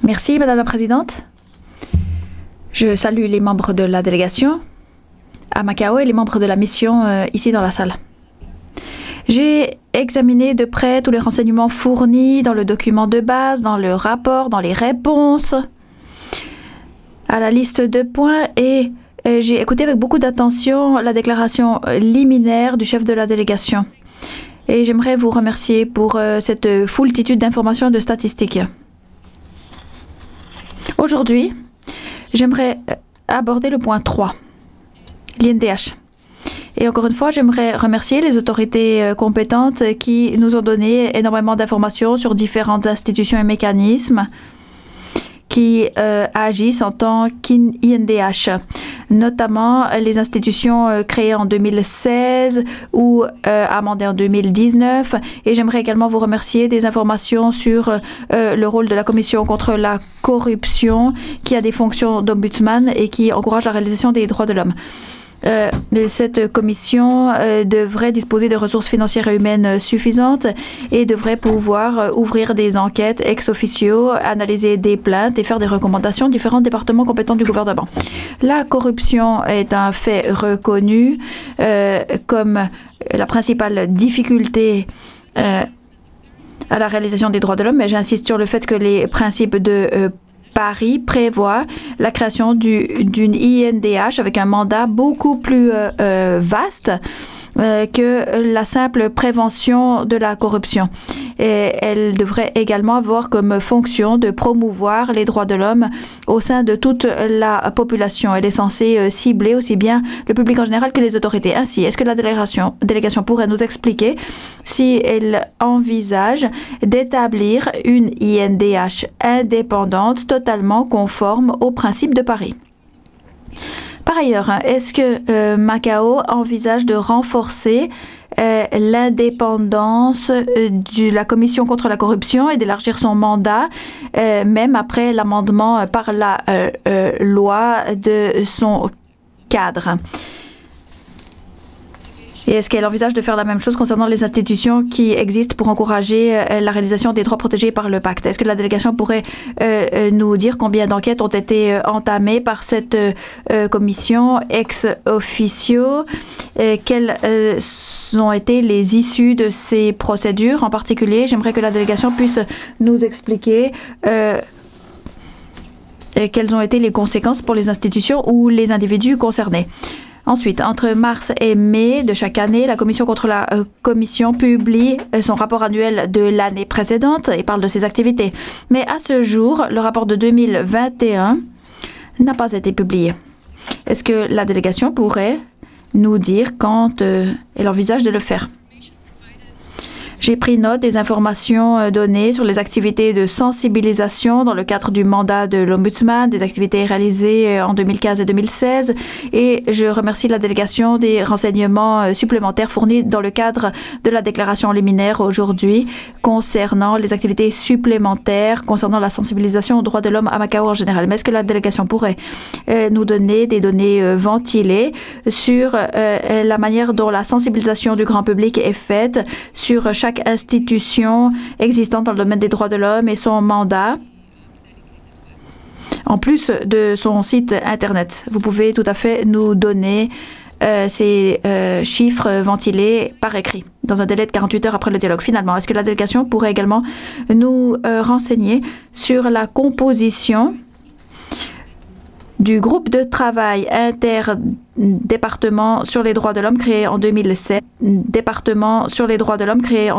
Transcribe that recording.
Merci, Madame la Présidente. Je salue les membres de la délégation à Macao et les membres de la mission ici dans la salle. J'ai examiné de près tous les renseignements fournis dans le document de base, dans le rapport, dans les réponses à la liste de points et j'ai écouté avec beaucoup d'attention la déclaration liminaire du chef de la délégation. Et j'aimerais vous remercier pour cette foultitude d'informations et de statistiques. Aujourd'hui, j'aimerais aborder le point 3, l'INDH. Et encore une fois, j'aimerais remercier les autorités compétentes qui nous ont donné énormément d'informations sur différentes institutions et mécanismes qui agissent en tant qu'INDH, notamment les institutions créées en 2016 ou amendées en 2019. Et j'aimerais également vous remercier des informations sur le rôle de la Commission contre la corruption, qui a des fonctions d'ombudsman et qui encourage la réalisation des droits de l'homme. Cette commission devrait disposer de ressources financières et humaines suffisantes et devrait pouvoir ouvrir des enquêtes ex officio, analyser des plaintes et faire des recommandations aux différents départements compétents du gouvernement. La corruption est un fait reconnu comme la principale difficulté à la réalisation des droits de l'homme, mais j'insiste sur le fait que les principes de Paris prévoit la création d'une INDH avec un mandat beaucoup plus vaste que la simple prévention de la corruption. Et elle devrait également avoir comme fonction de promouvoir les droits de l'homme au sein de toute la population. Elle est censée cibler aussi bien le public en général que les autorités. Ainsi, est-ce que la délégation pourrait nous expliquer si elle envisage d'établir une INDH indépendante, totalement conforme aux principes de Paris? Par ailleurs, est-ce que Macao envisage de renforcer l'indépendance de la Commission contre la corruption et d'élargir son mandat, même après l'amendement par la loi de son cadre? Et est-ce qu'elle envisage de faire la même chose concernant les institutions qui existent pour encourager la réalisation des droits protégés par le pacte? Est-ce que la délégation pourrait nous dire combien d'enquêtes ont été entamées par cette commission ex officio? Quelles ont été les issues de ces procédures? En particulier, j'aimerais que la délégation puisse nous expliquer quelles ont été les conséquences pour les institutions ou les individus concernés. Ensuite, entre mars et mai de chaque année, la Commission contre la Commission publie son rapport annuel de l'année précédente et parle de ses activités. Mais à ce jour, le rapport de 2021 n'a pas été publié. Est-ce que la délégation pourrait nous dire quand elle envisage de le faire? J'ai pris note des informations données sur les activités de sensibilisation dans le cadre du mandat de l'Ombudsman, des activités réalisées en 2015 et 2016, et je remercie la délégation des renseignements supplémentaires fournis dans le cadre de la déclaration liminaire aujourd'hui concernant les activités supplémentaires concernant la sensibilisation aux droits de l'homme à Macao en général. Mais est-ce que la délégation pourrait nous donner des données ventilées sur la manière dont la sensibilisation du grand public est faite sur chaque institution existante dans le domaine des droits de l'homme et son mandat, en plus de son site Internet? Vous pouvez tout à fait nous donner ces chiffres ventilés par écrit dans un délai de 48 heures après le dialogue. Finalement, est-ce que la délégation pourrait également nous renseigner sur la composition du groupe de travail interdépartement sur les droits de l'homme créé en 2007, département sur les droits de l'homme créé en